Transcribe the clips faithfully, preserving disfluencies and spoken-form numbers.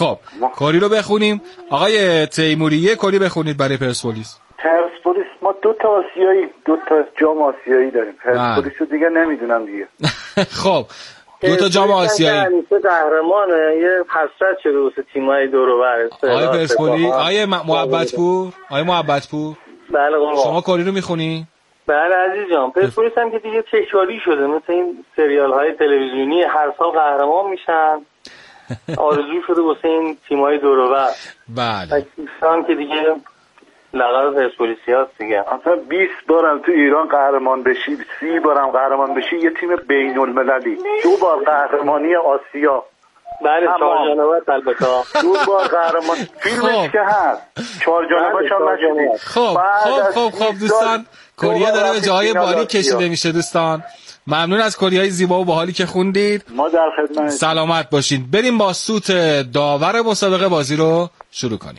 خب کاری رو بخونیم. آقای تیموری یه کاری بخونید برای پرسپولیس. پرسپولیس ما دو تا آسیایی دو تا جام آسیایی داریم. پرسپولیس رو دیگه نمیدونم دیگه. خب دو تا جام آسیایی همیشه قهرمانه، یه حسرت شده واسه تیمای دور و بر. آقای پرسپولیس، آقای محبتپور، آقای محبتپور بله قربان. شما کاری رو میخونی؟ بله عزیز جان، پرسپولیس هم که دیگه تکراری شده، مثل این سریال های تلویزیونی هر سال قهرمان میشن. آرزو شده واسه این تیمای دور و بر. بله. هم که دیگه لقب پرسپولیسی هست دیگه. اصلا بیست بارم تو ایران قهرمان بشی، سی بارم قهرمان بشی، یه تیم بین المللی، دو بار قهرمانی آسیا. بله چهار جانبت البته. دو بار قهرمان فیلمش که هست. چهار جانبش هم نشدید. خب خب خب خب دوستان، کوریا داره به جاهای بالی کشیده میشه دوستان. ممنون از کوریای زیبا و باحالی که خوندید. ما در خدمت. سلامت باشین. بریم با سوت داور مسابقه بازی رو شروع کنیم.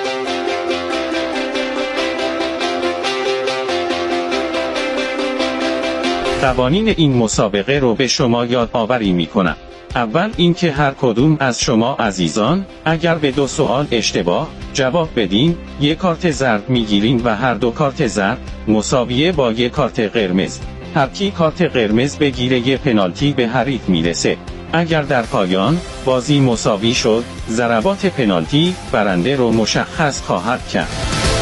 قوانین این مسابقه رو به شما یادآوری می‌کنم. اول اینکه هر کدوم از شما عزیزان اگر به دو سوال اشتباه جواب بدین یک کارت زرد میگیرین و هر دو کارت زرد مساویه با یک کارت قرمز. هر کی کارت قرمز بگیره یه پنالتی به حریف میرسه. اگر در پایان بازی مساوی شد ضربات پنالتی برنده رو مشخص خواهد کرد.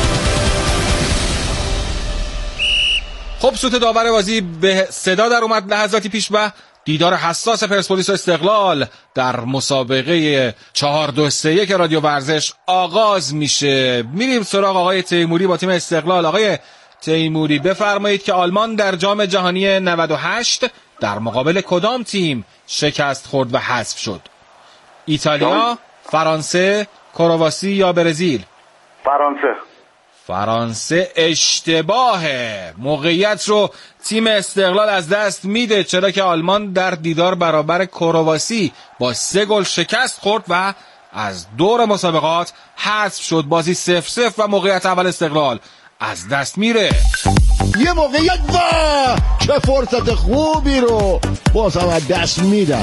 خب سوت داور بازی به صدا در اومد. لحظاتی پیش به دیدار حساس پرسپولیس و استقلال در مسابقه چهار دو سه یک رادیو ورزش آغاز میشه. میریم سراغ آقای تیموری با تیم استقلال. آقای تیموری بفرمایید که آلمان در جام جهانی نود و هشت در مقابل کدام تیم شکست خورد و حذف شد؟ ایتالیا، فرانسه، کرواسی یا برزیل؟ فرانسه. فرانسه اشتباهه. موقعیت رو تیم استقلال از دست میده، چرا که آلمان در دیدار برابر کرواسی با سه گل شکست خورد و از دور مسابقات حذف شد. بازی صفر صفر و موقعیت اول استقلال از دست میره. یه موقعیت و چه فرصت خوبی رو باز هم از دست میدن.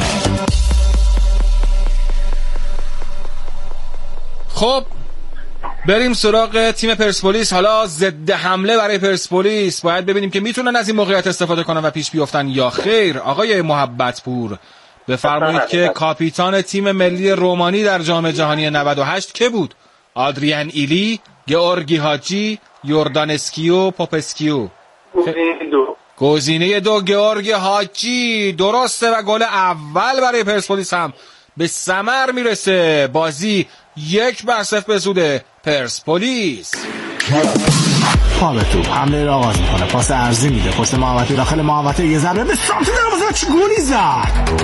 خب بریم سراغ تیم پرسپولیس. حالا ضد حمله برای پرسپولیس باید ببینیم که میتونن از این موقعیت استفاده کنن و پیش بیافتن یا خیر. آقای محبتپور بفرمایید که کاپیتان تیم ملی رومانی در جام جهانی نود و هشت که بود؟ آدریان ایلی، گئورگی هاجی، یوردانسکیو، پوپسکیو؟ گزینه دو. گزینه دو گئورگی هاجی درسته و گل اول برای پرسپولیس هم به ثمر میرسه. بازی یک بر صفر به سود پرسپولیس. پا توپ حمله را آغاز میکنه، پاس عرضی میده، پشت محوطه داخل محوطه یه ضربه به سمت دروازه. چه گلی زد!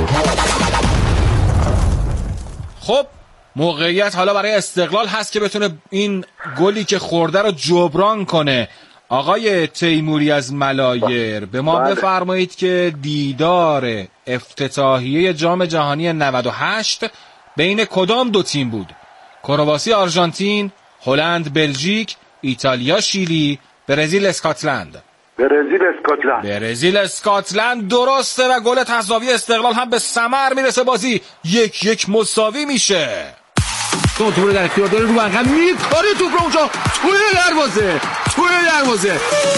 خب موقعیت حالا برای استقلال هست که بتونه این گلی که خورده رو جبران کنه. آقای تیموری از ملایر به ما بفرمایید که دیدار افتتاحیه جام جهانی نود و هشت بین کدام دو تیم بود؟ کرواسی آرژانتین، هلند بلژیک، ایتالیا شیلی، برزیل اسکاتلند؟ برزیل اسکاتلند. برزیل اسکاتلند درسته و گل تساوی استقلال هم به ثمر میرسه. بازی یک یک مساوی میشه. تو تو رو در اختیار داره، رو برقم میکاره توپ رو اونجا توی دروازه توی دروازه.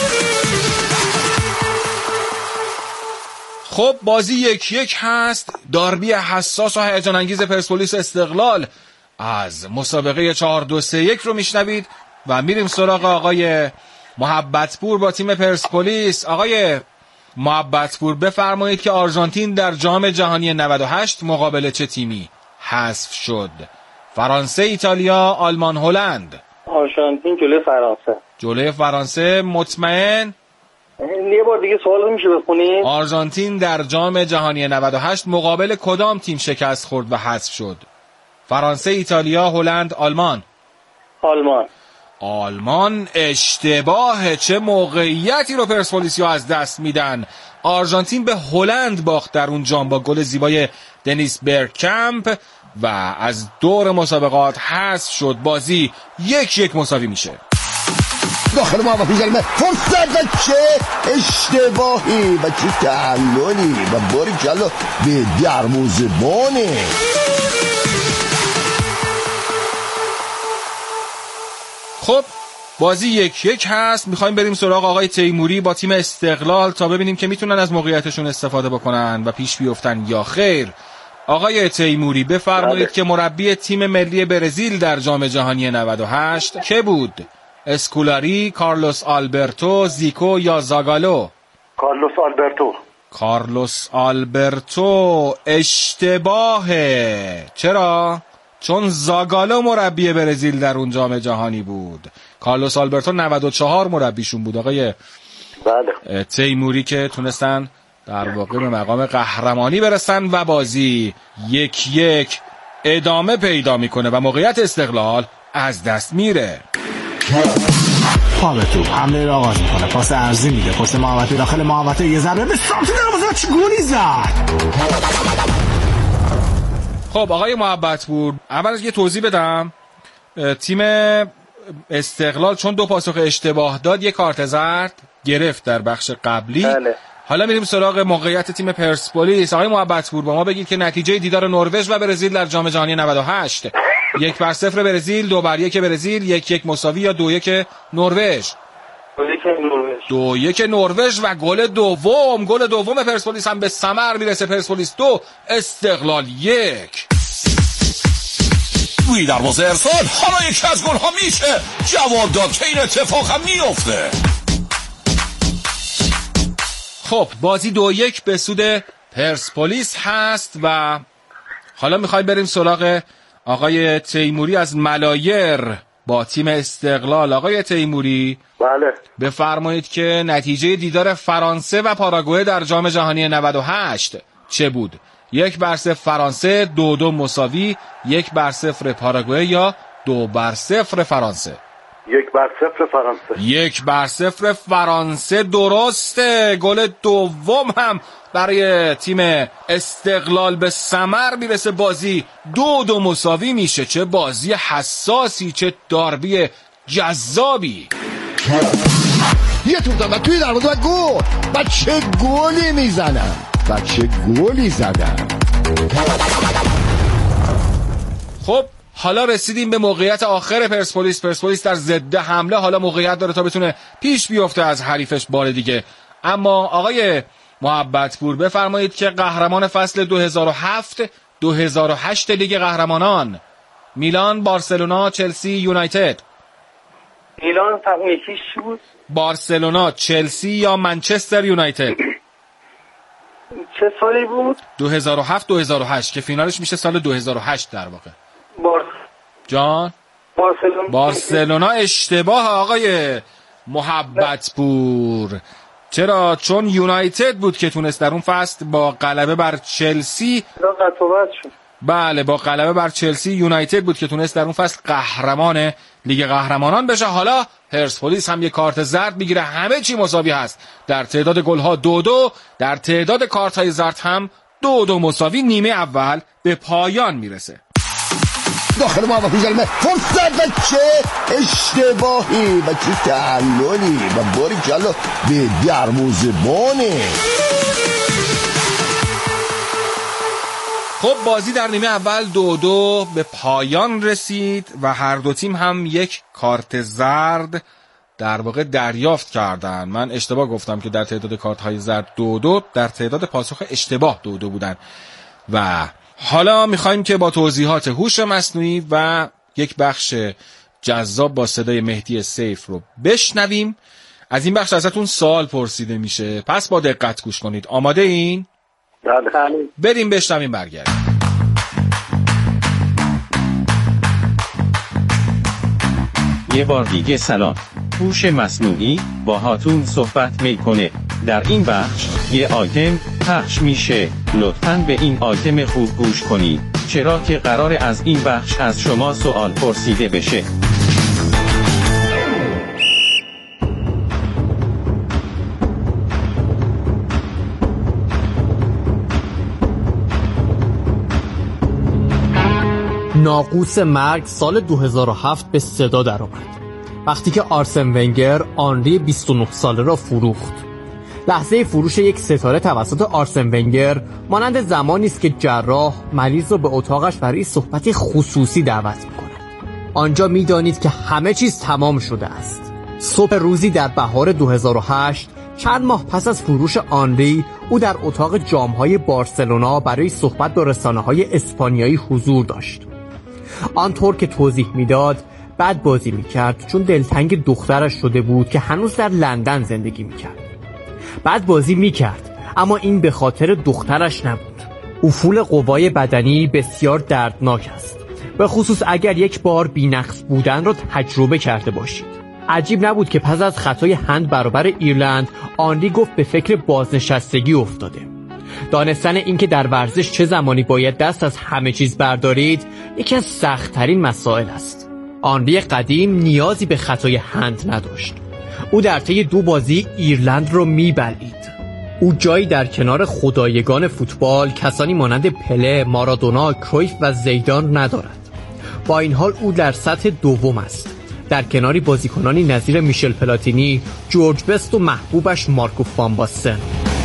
خب بازی یک یک هست. داربی حساس و هیجان انگیز پرسپولیس استقلال از مسابقه چهار دو سه یک رو میشنوید و میریم سراغ آقای محبتپور با تیم پرسپولیس. آقای محبتپور بفرمایید که آرژانتین در جام جهانی نود و هشت مقابل چه تیمی حذف شد؟ فرانسه، ایتالیا، آلمان، هلند؟ آرژانتین جلوی فرانسه. جلوی فرانسه مطمئن؟ یه بار دیگه سوال میشه بخونی؟ آرژانتین در جام جهانی نود و هشت مقابل کدام تیم شکست خورد و حذف شد؟ فرانسه، ایتالیا، هلند، آلمان؟ آلمان. آلمان اشتباهه. چه موقعیتی رو پرسپولیسیا از دست میدن. آرژانتین به هلند باخت در اون جام با گل زیبای دنیس برکمپ و از دور مسابقات حذف شد. بازی یک یک مساوی میشه. داخل محوطه جریمه فرصت و چه اشتباهی و چه تعللی و باری کلا به دروازه‌بانه. خب بازی یک یک هست. میخوایم بریم سراغ آقای تیموری با تیم استقلال تا ببینیم که میتونن از موقعیتشون استفاده بکنن و پیش بیفتن یا خیر. آقای تیموری بفرمایید که مربی تیم ملی برزیل در جام جهانی نود و هشت که بود؟ اسکولاری، کارلوس آلبرتو، زیکو یا زاگالو؟ کارلوس آلبرتو. کارلوس آلبرتو اشتباهه. چرا؟ چون زاگالو مربی برزیل در اون جام جهانی بود. کارلوس آلبرتو نود و چهار مربیشون بود. آقای بله تیموری که تونستن در واقع به مقام قهرمانی برسن و بازی یک یک ادامه پیدا میکنه و موقعیت استقلال از دست میره. پا به توپ حمله را آغاز میکنه، پاس عرضی میده، پشت محوطه داخل محوطه یه ضربه به سمت دروازه، چه گلی زد. خب آقای محبت‌پور، اول از یه توضیح بدم. تیم استقلال چون دو پاسخ اشتباه داد یک کارت زرد گرفت در بخش قبلی. بله. حالا میریم سراغ موقعیت تیم پرسپولیس. آقای محبت‌پور با ما بگید که نتیجه دیدار نروژ و برزیل در جام جهانی نود و هشت یک بر صفر برزیل، دو بر یک برزیل، یک یک مساوی یا دو یک نروژ؟ دو یک نروژ و گل دوم گل دوم پرسپولیس هم به ثمر میرسه. پرسپولیس دو استقلال یک. روی دروازه ارسال، حالا یکی از گل ها میشه جواب داد که این اتفاق هم میفته. خب بازی دو یک به سود پرسپولیس هست و حالا میخوایم بریم سراغ آقای تیموری از ملایر با تیم استقلال. آقای تیموری بله بفرمایید که نتیجه دیدار فرانسه و پاراگوئه در جام جهانی نود و هشت چه بود؟ یک بر صفر فرانسه، دو دو مساوی، یک بر صفر پاراگوئه یا دو بر صفر فرانسه؟ یک بر صفر فرانسه. یک بر صفر فرانسه درسته. گل دوم هم برای تیم استقلال به ثمر میرسه. بازی دو دو مساوی میشه. چه بازی حساسی، چه داربی جذابی. یه توپ دادن توی دروازه و گل. و چه گلی میزنن و چه گلی زدن. خب حالا رسیدیم به موقعیت آخر پرسپولیس. پرسپولیس در ضد حمله حالا موقعیت داره تا بتونه پیش بیفته از حریفش بار دیگه. اما آقای محبت‌پور بفرمایید که قهرمان فصل دو هزار و هفت دو هزار و هشت لیگ قهرمانان، میلان، بارسلونا، چلسی، یونایتد. میلان فقط یکیش بود. بارسلونا، چلسی یا منچستر یونایتد؟ چه سالی بود؟ دو هزار و هفت دو هزار و هشت که فینالش میشه سال دو هزار و هشت در واقع. بارس جان بارسلونا. بارسلونا اشتباه آقای محبت‌پور. چرا؟ چون یونایتد بود که تونست در اون فصل با غلبه بر چلسی قطوبت شد. بله با غلبه بر چلسی یونایتد بود که تونست در اون فصل قهرمان لیگ قهرمانان بشه. حالا پرسپولیس هم یک کارت زرد میگیره. همه چی مساوی هست. در تعداد گل‌ها دو دو، در تعداد کارت‌های زرد هم دو دو مساوی. نیمه اول به پایان میرسه. داخل محوطه ضربه فرصت و چه اشتباهی و چه تعللی و باری کلا به دروازه‌بانه. خب بازی در نیمه اول دو دو به پایان رسید و هر دو تیم هم یک کارت زرد در واقع دریافت کردن. من اشتباه گفتم که در تعداد کارت های زرد دو دو، در تعداد پاسخ اشتباه دو دو بودن. و حالا میخوایم که با توضیحات هوش مصنوعی و یک بخش جذاب با صدای مهدی سیف رو بشنویم. از این بخش ازتون سوال پرسیده میشه، پس با دقت گوش کنید. آماده این؟ بله. بریم بشنویم برگردیم. یه بار دیگه سلام. هوش مصنوعی با هاتون صحبت میکنه. در این بخش یه آیتم پخش میشه. لطفاً به این آیتم خوب گوش کنید، چرا که قرار از این بخش از شما سوال پرسیده بشه. ناقوس مرگ سال دو هزار و هفت به صدا در آمد وقتی که آرسن ونگر آنری بیست و نه ساله را فروخت. لحظه فروش یک ستاره توسط آرسن ونگر مانند زمانی است که جراح مریض را به اتاقش برای صحبت خصوصی دعوت می‌کند. آنجا می‌دانید که همه چیز تمام شده است. صبح روزی در بهار دو هزار و هشت، چند ماه پس از فروش آنری، او در اتاق جام‌های بارسلونا برای صحبت با رسانه‌های اسپانیایی حضور داشت. آنطور که توضیح میداد بد بازی میکرد چون دلتنگ دخترش شده بود که هنوز در لندن زندگی میکرد. بد بازی میکرد اما این به خاطر دخترش نبود. افول قوای بدنی بسیار دردناک است، به خصوص اگر یک بار بی‌نقص بودن را تجربه کرده باشید. عجیب نبود که پس از خطای هند برابر ایرلند، آنری گفت به فکر بازنشستگی افتاده. دانستن اینکه در ورزش چه زمانی باید دست از همه چیز بردارید یکی از سخت‌ترین مسائل است. آنری قدیم نیازی به خطای هند نداشت. او در طی دو بازی ایرلند رو میبلعید. او جایی در کنار خدایگان فوتبال، کسانی مانند پله، مارادونا، کرویف و زیدان ندارد. با این حال او در سطح دوم است، در کناری بازیکنانی نظیر میشل پلاتینی، جورج بست و محبوبش مارکو فان باستن.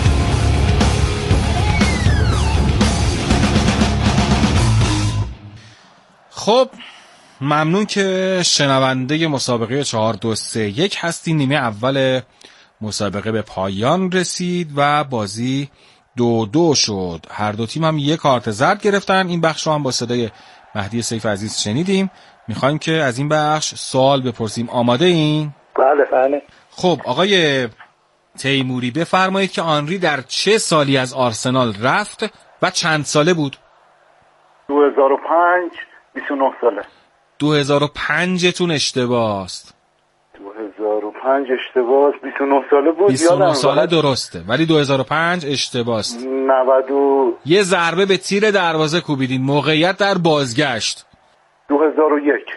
خب ممنون که شنونده مسابقه چهار دو سه یک هستی. نیمه اول مسابقه به پایان رسید و بازی دو دو شد. هر دو تیم هم یک کارت زرد گرفتن. این بخش رو هم با صدای مهدی سیف عزیز شنیدیم. میخوایم که از این بخش سوال بپرسیم. آماده این؟ بله بله. خب آقای تیموری بفرمایید که آنری در چه سالی از آرسنال رفت و چند ساله بود؟ دو هزار و پنج، بیست و نه ساله. دو هزار و پنج تون اشتباه است. دو هزار و پنج اشتباه است. بیست و نه ساله بود. بیست و نه ساله درسته ولی دو هزار و پنج اشتباه است. نود و یه ضربه به تیر دروازه کوبیدین. موقعیت در بازگشت. دو هزار و یک.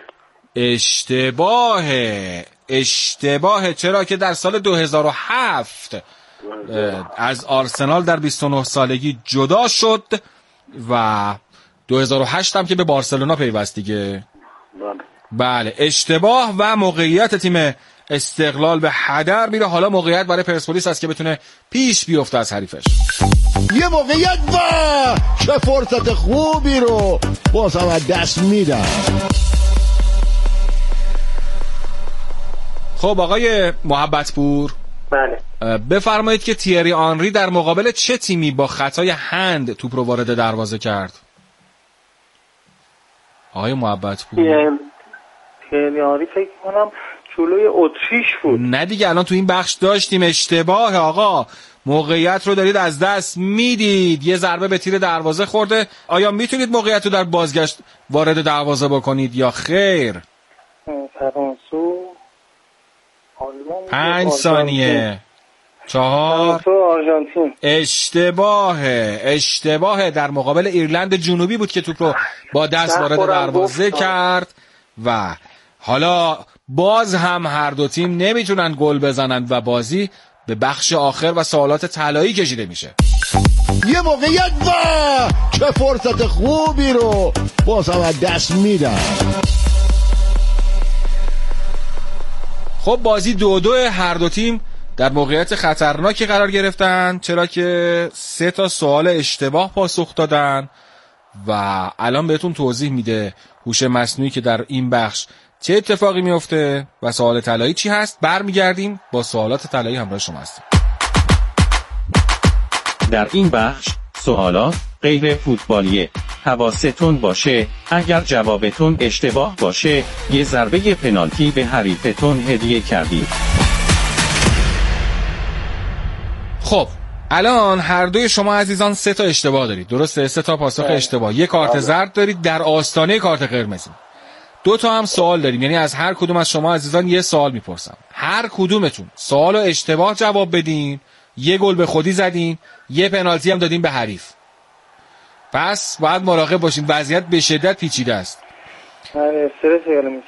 اشتباهه. اشتباهه چرا که در سال دو هزار و هفت از آرسنال در بیست و نه سالگی جدا شد و دو هزار و هشت هم که به بارسلونا پیوست دیگه. بله اشتباه و موقعیت تیم استقلال به هدر میره. حالا موقعیت برای پرسپولیس است که بتونه پیش بیفته از حریفش. یه موقعیت و چه فرصت خوبی رو باز هم دست میدن. خب آقای محبتپور بله بفرمایید که تیری آنری در مقابل چه تیمی با خطای هند توپ رو وارد دروازه کرد؟ آقای محبتپور تیری آنری فکر کنم جلوی اتریش بود. نه دیگه الان تو این بخش داشتیم. اشتباه آقا. موقعیت رو دارید از دست میدید. یه ضربه به تیر دروازه خورده. آیا میتونید موقعیت رو در بازگشت وارد دروازه بکنید یا خیر؟ فرانسه پنج ثانیه. چهار. آرژانتین. اشتباهه. اشتباهه. در مقابل ایرلند جنوبی بود که توپ رو با دست وارد دروازه کرد و حالا باز هم هر دو تیم نمیتونن گل بزنند و بازی به بخش آخر و سوالات طلایی کشیده میشه. یه موقعیت و چه فرصت خوبی رو باز هم دست میدن. خب بازی دو دو. هر دو تیم در موقعیت خطرناکی قرار گرفتن چرا که سه تا سوال اشتباه پاسخ دادن و الان بهتون توضیح میده هوش مصنوعی که در این بخش چه اتفاقی میفته و سوال طلایی چی هست. برمیگردیم با سوالات طلایی همراه شما هستیم. در این بخش سوالات غیر فوتبالیه. حواستون باشه اگر جوابتون اشتباه باشه یه ضربه پنالتی به حریفتون هدیه کردید. خب الان هر دوی شما عزیزان سه تا اشتباه دارید. درسته؟ سه تا پاسخ اشتباه. یک کارت زرد دارید در آستانه کارت قرمز. دو تا هم سوال داریم، یعنی از هر کدوم از شما عزیزان یه سوال میپرسم. هر کدومتون سوالو اشتباه جواب بدین یه گل به خودی زدین، یه پنالتی هم دادین به حریف. پس باید مراقب باشین، وضعیت به شدت پیچیده است. من استرس گرفتم.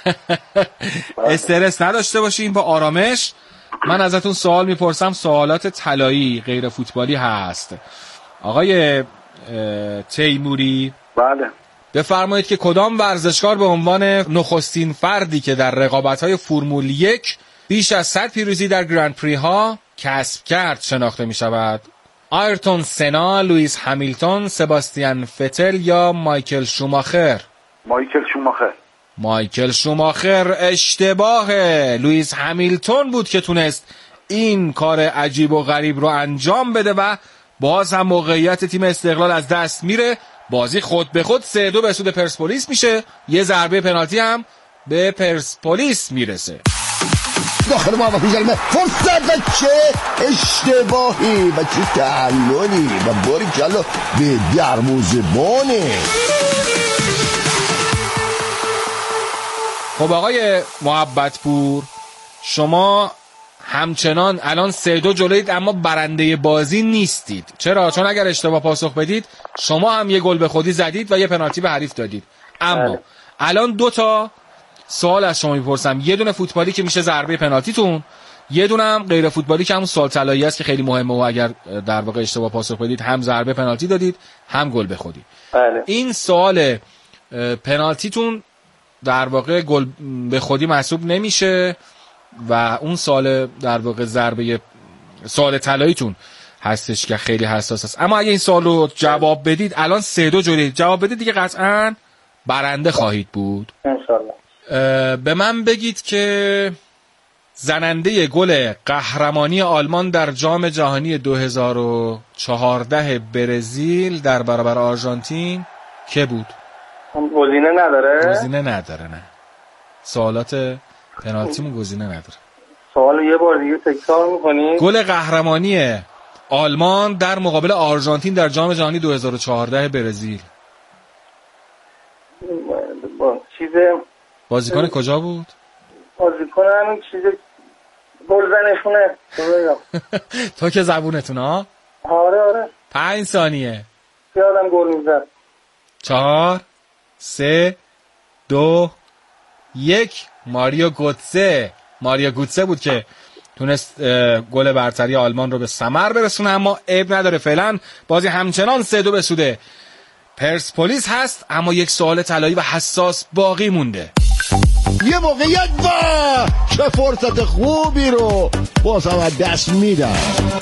استرس نداشته باشین، با آرامش. من ازتون سوال میپرسم، سوالات طلایی غیر فوتبالی هست. آقای تیموری، بله، بفرمایید که کدام ورزشکار به عنوان نخستین فردی که در رقابت‌های فرمول یک بیش از صد پیروزی در گرند پری ها کسب کرد شناخته می شود؟ آیرتون سنا، لوئیس همیلتون، سباستیان فتل یا مایکل شوماخر؟ مایکل شوماخر. مایکل شوماخر اشتباهه. لوئیس همیلتون بود که تونست این کار عجیب و غریب رو انجام بده و باز هم موقعیت تیم استقلال از دست میره. بازی خود به خود سه دو به سود پرسپولیس میشه. یه ضربه پنالتی هم به پرسپولیس میرسه. داخل محوطه جریمه فرصت و چه اشتباهی و چه تعللی و باری کلا به دروازه‌بانه. خب آقای محبت‌پور، شما همچنان الان سه دو جلوید اما برنده بازی نیستید. چرا؟ چون اگر اشتباه پاسخ بدید شما هم یه گل به خودی زدید و یه پنالتی به حریف دادید. اما بله. الان دو تا سوال از شما میپرسم، یه دونه فوتبالی که میشه ضربه پنالتیتون، یه دونه هم غیر فوتبالی که همون سوال طلایی است که خیلی مهمه و اگر در واقع اشتباه پاسخ بدید هم ضربه پنالتی دادید هم گل به خودی. بله. این سوال پنالتیتون در واقع گل به خودی محسوب نمیشه و اون سوال در واقع ضربه سوال طلاییتون هستش که خیلی حساس است. اما اگه این سوالو جواب بدید الان سه دو جلوید، جواب بدید دیگه قطعاً برنده خواهید بود انشالله. به من بگید که زننده گل قهرمانی آلمان در جام جهانی دو هزار و چهارده برزیل در برابر آرژانتین که بود؟ گزینه نداره؟ گزینه نداره. نه، سوالات پنالتیمون گزینه نداره. سوال یه بار دیگه تکرار می‌کنی؟ گل قهرمانی آلمان در مقابل آرژانتین در جام جهانی دو هزار و چهارده برزیل. چیز بازیکن کجا بود؟ بازیکن همین چیز گلزنشونه. تو که زبونتون ها؟ آره آره. پنج ثانیه. یادم گل میزد. چهار سه دو یک. ماریو گوتسه. ماریو گوتسه بود که تونست گل برتری آلمان رو به ثمر برسونه، اما عیب نداره، فعلا بازی همچنان سه دو به سود پرسپولیس هست. اما یک سوال طلایی و حساس باقی مونده. یه موقعیت و چه فرصت خوبی رو باز هم دست میدن.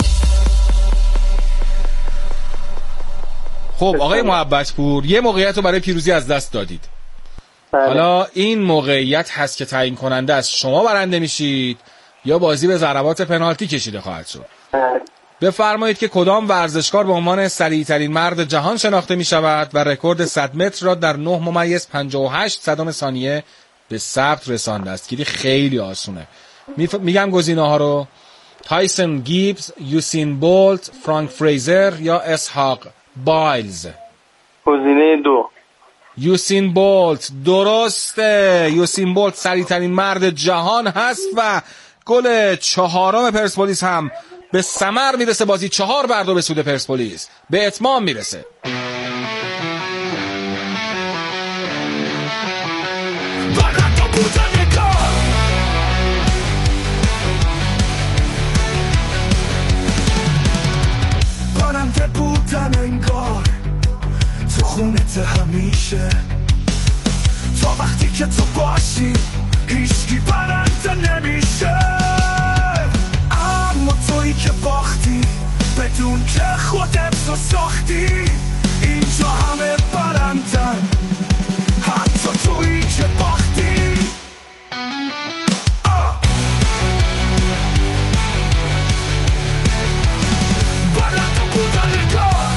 خب آقای محبت‌پور، یه موقعیت رو برای پیروزی از دست دادید. بله. حالا این موقعیت هست که تعیین کننده از شما برنده میشید یا بازی به ضربات پنالتی کشیده خواهد شد. بله. بفرمایید که کدام ورزشکار به عنوان سریع‌ترین مرد جهان شناخته می شود و رکورد صد متر را در نه ممیز پنجاه و هشت صدم ثانیه به ثبت رسانده است. که خیلی آسونه. میف... میگم گزینه ها رو: تایسون گیبز، یوسین بولت، فرانک فریزر یا اسحاق بایلز. گزینه دو یوسین بولت درسته. یوسین بولت سریع‌ترین مرد جهان هست و گل چهارم پرسپولیس هم به ثمر میرسه. بازی چهار بر دو به سود پرسپولیس به اتمام میرسه. برنده بودن انگار تو خونت همیشه، تا وقتی که تو باشی هیچکی برنده نمیشه. اما تویی که باختی بدون که خودت رو ساختی، اینجا همه برندن حتی تویی که باختی. آه. برنده بودن انگار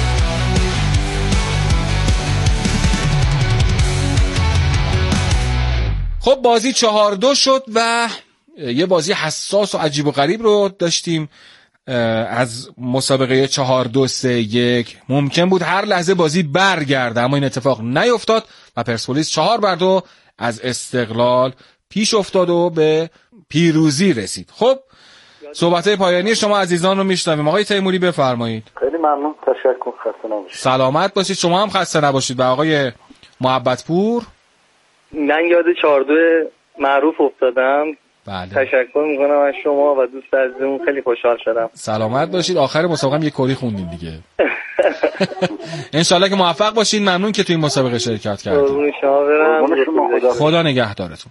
خب بازی چهار دو شد و یه بازی حساس و عجیب و غریب رو داشتیم از مسابقه چهار دو سه یک. ممکن بود هر لحظه بازی برگرده اما این اتفاق نیفتاد و پرسپولیس چهار بر دو از استقلال پیش افتاد و به پیروزی رسید. خب صحبت‌های پایانی شما عزیزان رو میشنویم. آقای تیموری بفرمایید. خیلی ممنون، تشکر، خسته نباشید. سلامت باشید. شما هم خسته نباشید. و آقای محبت‌پور، من یاد چهار دو معروف افتادم. بله. تشکر میکنم از شما و دوست عزیزمون، خیلی خوشحال شدم. سلامت باشید. آخر مسابقه هم یک کری خوندین دیگه. انشالله که موفق باشین. ممنون که توی این مسابقه شرکت کردید. قربون شما برم. خدا نگهدارتون.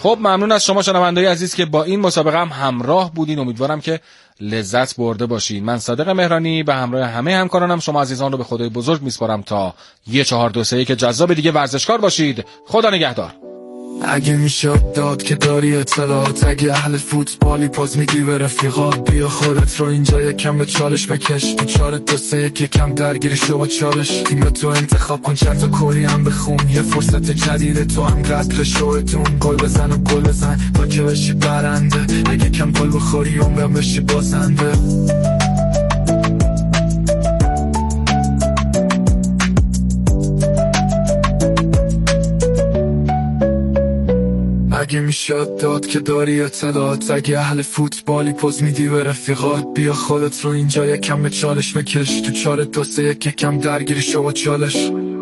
خب ممنون از شما شنونده‌ی عزیز که با این مسابقه هم همراه بودین. امیدوارم که لذت برده باشین. من صادق مهرانی به همراه همه همکارانم شما عزیزان رو به خدای بزرگ میسپارم تا یه چهار دو سه که جذاب دیگه ورزشکار باشید. خدا نگهدار. اگه میشد داد که داری اطلاعات، اگه اهل فوتبالی پاس میدی به رفیقات، بیا خودت رو اینجا یکم به چالش بکش، تو چارت دو سه یک یکم درگیری شو با چالش، تیم تو انتخاب کن، چند تا کوری هم بخون، یه فرصت جدیده تو هم قدر شوتون، گل بزن و گل بزن با که بشی برنده، اگه کم گل بخوری عمرم بشی بازنده. اگه میشد داد که داری اطلاعات، اگه اهل فوتبالی پوز میدی به رفیقات، بیا خودت رو اینجا یکم به چالش بکش، تو چارت دو سه یک یکم درگیری شو با چالش.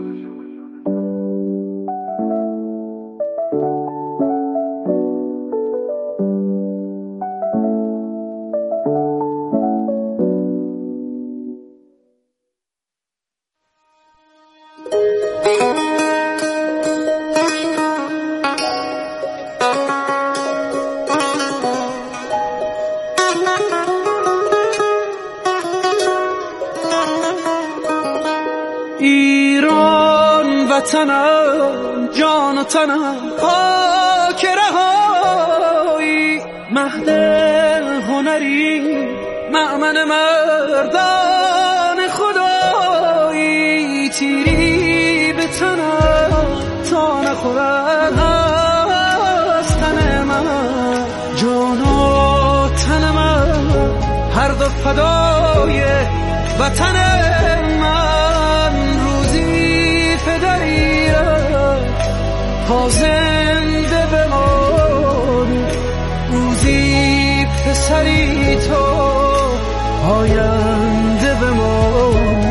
وطنم جان و تنم خاک رهایی، مهد هنری مأمن مردان خدایی، تیری به تنم تا نخورد از تن من، جان و تن من هر دو فدای وطن من، روزی فداییت تا زنده بمان، روزی پسری تو آینده بمان.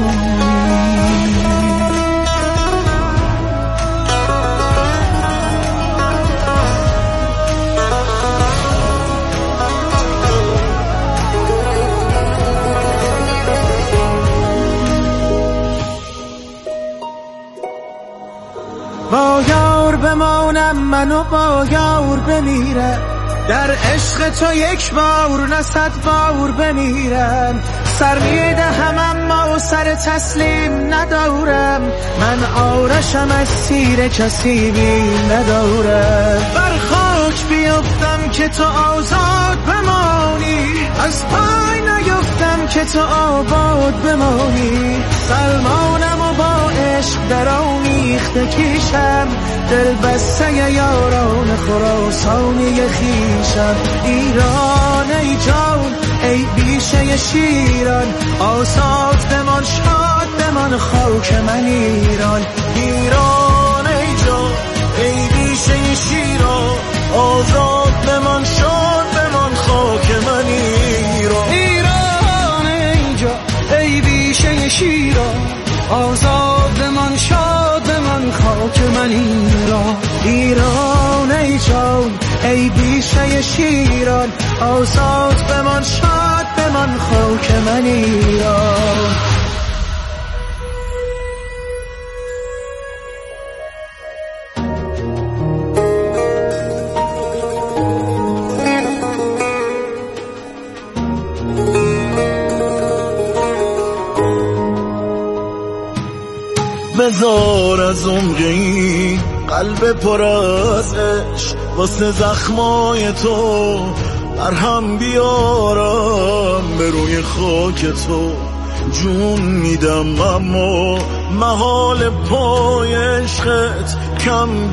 با یار بمانم منو با یار بمیرم، در عشق تو یک بار نه صد بار بمیرم، سر میدهم اما سر تسلیم ندارم، من آرشم از تیر کسی بیم ندارم، بر خاک بیفتم که تو آزاد بمانی، از پای نیفتم که تو آباد بمانی، سلمانم و با عشق در آمیخته کیشم، دل بسته یاران خراسانی خیشم، ایران ای جان ای بیشه شیران، آزاد بمان شاد بمان خاک من ایران، ایران ای جان ای بیشه شیران، آزاد بمان شاد بمان خاک من ایران، ایران ای جان ای بیشه شیران، آزاد بمان شاد بمان خاک من ایران، ایران ای جان ای بیشه شیران، آزاد بمان شاد بمان خاک من ایران. بذار از عمری قلب پر از عشق واسه زخمای تو برهم بیارم، به روی خاک تو جون میدم اما محال پای عشقت کم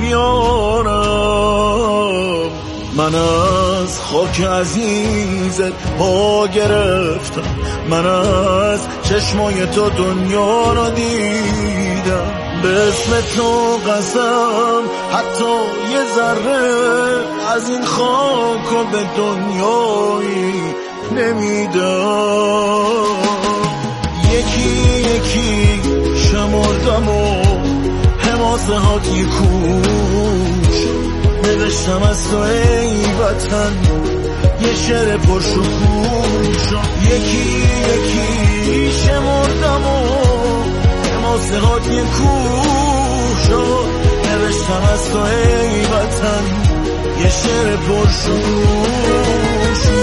بیارم، من از خاک عزیزت پا گرفتم، من از چشمای تو دنیا را دیدم، به اسم تو قسم حتی یه ذره از این خاک و به دنیایی نمیدم، یکی یکی شمردم و حماسه هات یه کوش، نوشتم از تو ای وطن یه شعر پرشکوش، یکی یکی شمردم و حماسه هات یه کوش، نوشتم از تو ای وطن یه شعر پرشوش.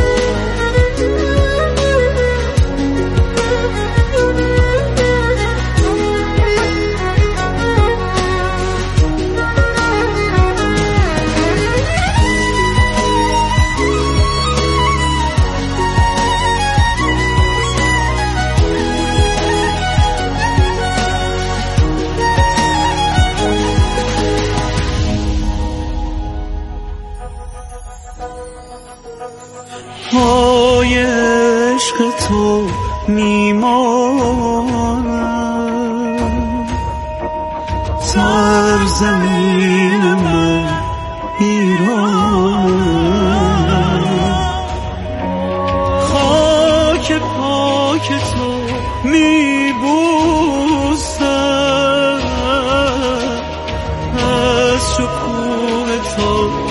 پای عشق تو میمانم، سرزمین من ایرانم، خاک پاک تو میبوسم، از شکوه تو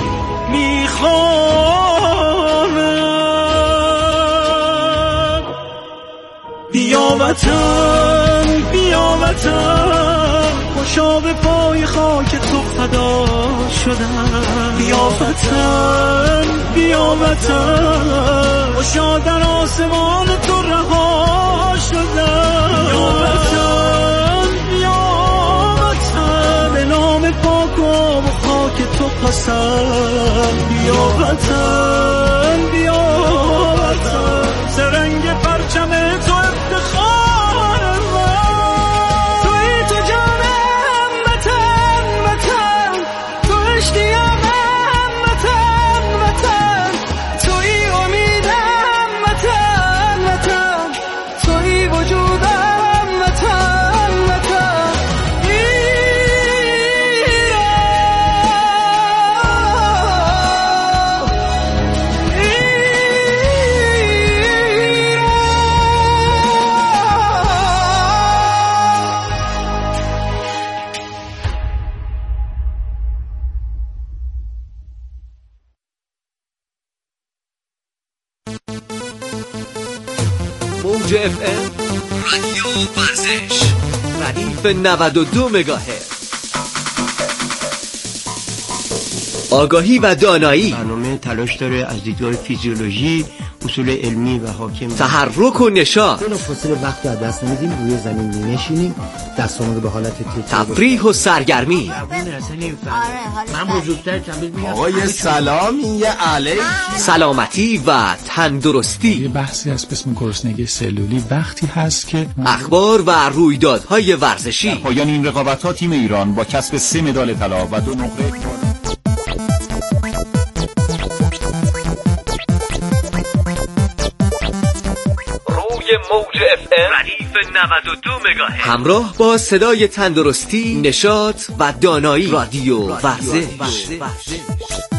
میخوانم. بیا وطن بیا وطن، خوشا به پای خاک تو فدا شدم. بیا وطن بیا وطن، خوشا در آسمان تو رها شدم. بیا وطن بیا وطن، به نام پاک و خاک تو قسم. بیا وطن بیا وطن، سرنگ پرچم تو افتخار من. توی تو جانم وطن وطن، تو عشقیم وطن وطن، توی امیدم وطن وطن، توی وجودم وطن وطن. موج اف ام رادیو ورزش ردیف نود و دو مگاهرتز. آگاهی و دانایی. برنامه تلاش داره از دیدگاه فیزیولوژی، اصول علمی و حاکم، تحرک و نشاط. بلافاصله وقت از دست نمیدیم، روی زمین می‌نشینیم، دستامون رو به حالت تفریح و سرگرمی. من بزرگتر تمرین می‌کنم. آقای سلام، این یه علیک. سلامتی و تندرستی. یه بحثی هست به اسم گرسنگی سلولی. وقتی هست که اخبار و رویدادهای ورزشی. در پایان این رقابت‌ها تیم ایران با کسب سه مدال طلا و دو نقره موج اف ام ردیف نود و دو مگاهرتز، همراه با صدای تندرستی، نشاط و دانایی. رادیو ورزش.